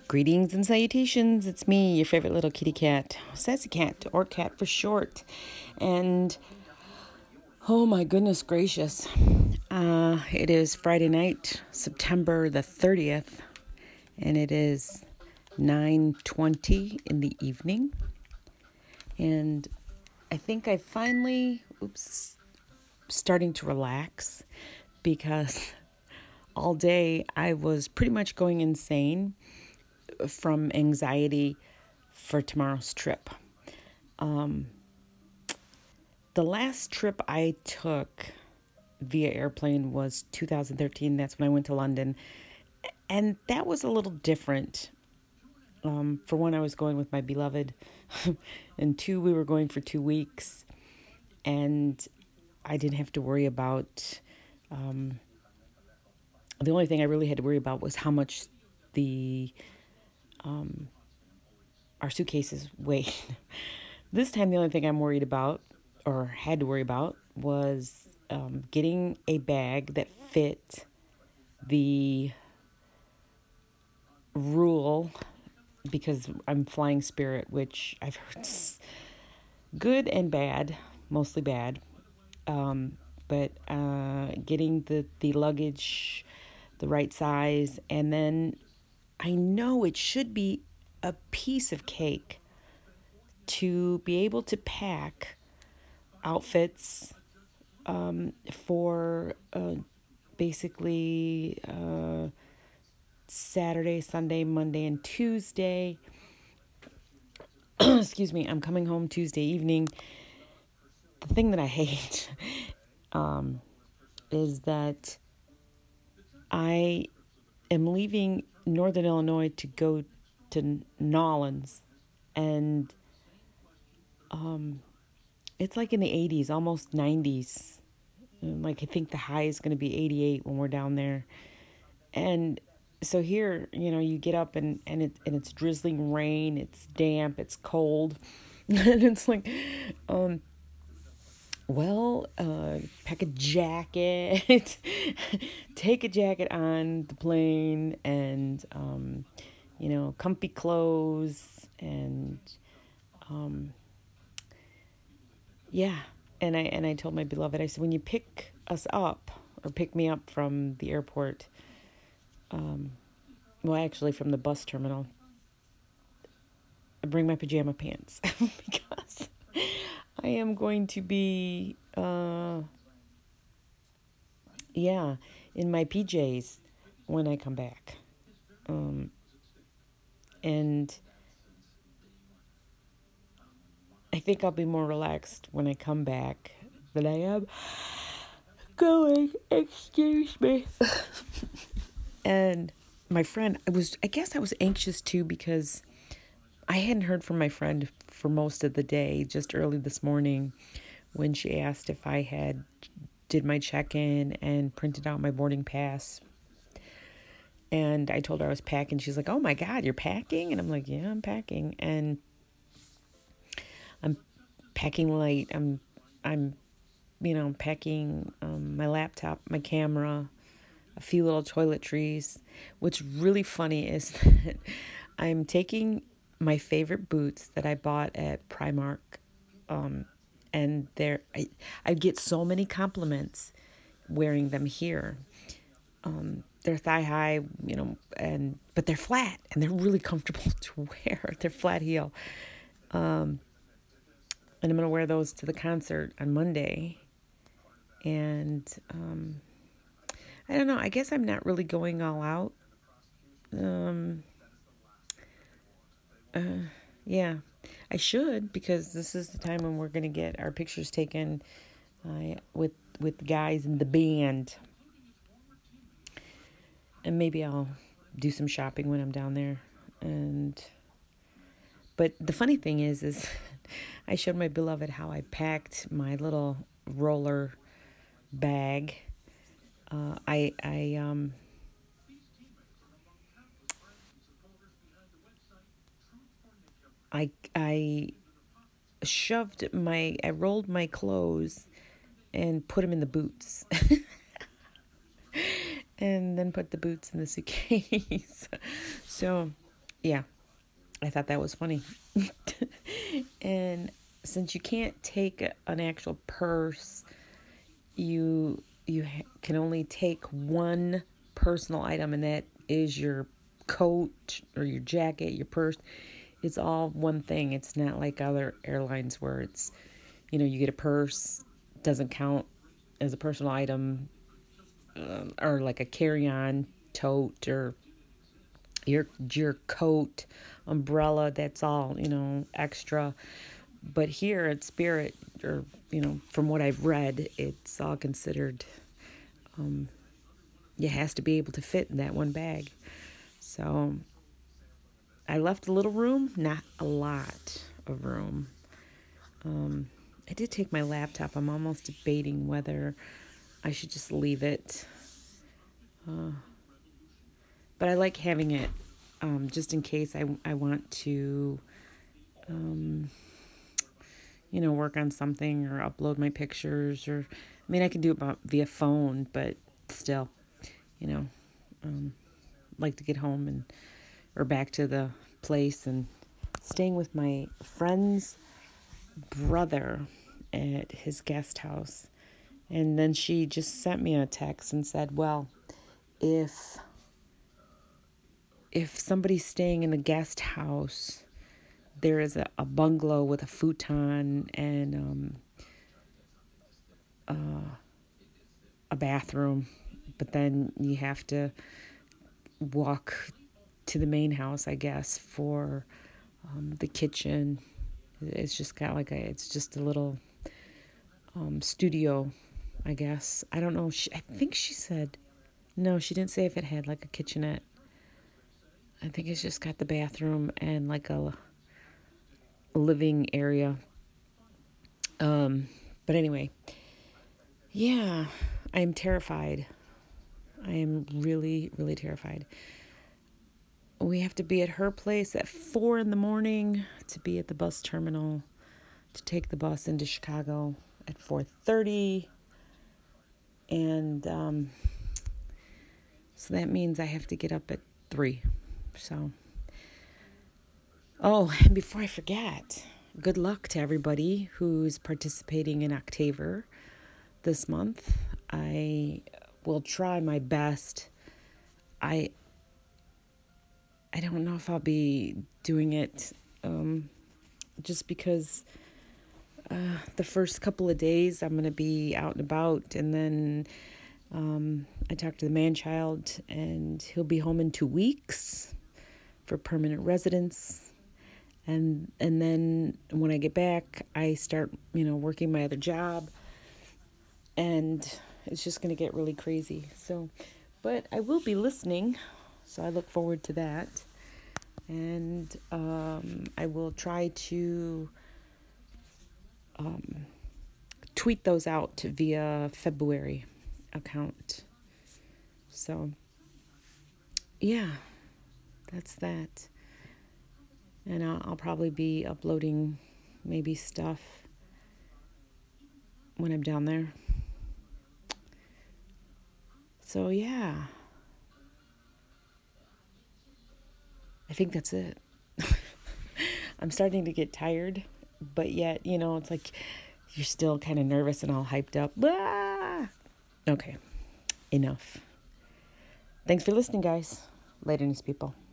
Greetings and salutations. It's me, your favorite little kitty cat, Sassy Cat, or Cat for short. And oh my goodness gracious, it is Friday night, September the 30th, and it is 9:20 in the evening. And I think I finally, starting to relax because all day I was pretty much going insane from anxiety for tomorrow's trip. The last trip I took via airplane was 2013. That's when I went to London. And that was a little different. For one, I was going with my beloved. And two, we were going for 2 weeks. And I didn't have to worry about... the only thing I really had to worry about was how much our suitcases weighed. This time, the only thing I'm worried about, or had to worry about, was getting a bag that fit the rule, because I'm flying Spirit, which I've heard is good and bad, mostly bad. But getting the luggage the right size, and then I know it should be a piece of cake to be able to pack outfits for basically Saturday, Sunday, Monday, and Tuesday. Excuse me, I'm coming home Tuesday evening. The thing that I hate is that I am leaving Northern Illinois to go to Nolens, and it's like in the 80s, almost 90s. Like I think the high is going to be 88 when we're down there. And so here, you get up and it's drizzling rain, it's damp, it's cold. And it's like, pack a jacket, take a jacket on the plane, and, comfy clothes, and, yeah. And I told my beloved, I said, when you pick us up or pick me up from the airport, actually from the bus terminal, I bring my pajama pants because I am going to be, in my PJs when I come back. And I think I'll be more relaxed when I come back than I am going. Excuse me. And my friend, I guess I was anxious too, because I hadn't heard from my friend for most of the day, just early this morning when she asked if I had did my check-in and printed out my boarding pass. And I told her I was packing. She's like, "Oh my God, you're packing?" And I'm like, "Yeah, I'm packing." And I'm packing light. I'm packing my laptop, my camera, a few little toiletries. What's really funny is that I'm taking my favorite boots that I bought at Primark, and I get so many compliments wearing them here. They're thigh high, but they're flat and they're really comfortable to wear. They're flat heel. And I'm going to wear those to the concert on Monday. And I don't know. I guess I'm not really going all out. Yeah, I should, because this is the time when we're going to get our pictures taken with guys in the band. And maybe I'll do some shopping when I'm down there. But the funny thing is I showed my beloved how I packed my little roller bag. I I rolled my clothes and put them in the boots. And then put the boots in the suitcase. So Yeah, I thought that was funny. And since you can't take an actual purse, can only take one personal item, and that is your coat or your jacket, your purse. It's all one thing. It's not like other airlines where it's, you get a purse, doesn't count as a personal item, or like a carry-on tote, or your coat, umbrella, that's all, extra. But here at Spirit, or from what I've read, it's all considered, it has to be able to fit in that one bag. So I left a little room, not a lot of room. I did take my laptop. I'm almost debating whether I should just leave it. But I like having it, just in case I want to, work on something or upload my pictures. Or, I mean, I can do it via phone, but still, you know, like to get home or back to the place. And staying with my friend's brother at his guest house. And then she just sent me a text and said, well, if somebody's staying in the guest house, there is a bungalow with a futon and a bathroom, but then you have to walk to the main house, I guess, for the kitchen. It's just got it's just a little studio, I guess. I don't know. I think she said, no, she didn't say if it had like a kitchenette. I think it's just got the bathroom and like a living area. But anyway, yeah, I am terrified. I am really, really terrified. We have to be at her place at 4 a.m. to be at the bus terminal to take the bus into Chicago at 4:30, and so that means I have to get up at 3. So, oh, and before I forget, good luck to everybody who's participating in October this month. I will try my best. I don't know if I'll be doing it, just because the first couple of days I'm going to be out and about, and then I talked to the man-child, and he'll be home in 2 weeks for permanent residence. And then when I get back, I start, working my other job, and it's just going to get really crazy. So, but I will be listening, so I look forward to that. And I will try to tweet those out via February account. So, yeah, that's that. And I'll probably be uploading maybe stuff when I'm down there. So, yeah, I think that's it. I'm starting to get tired, but yet, it's like you're still kind of nervous and all hyped up. Ah! Okay, enough. Thanks for listening, guys. Later, news people.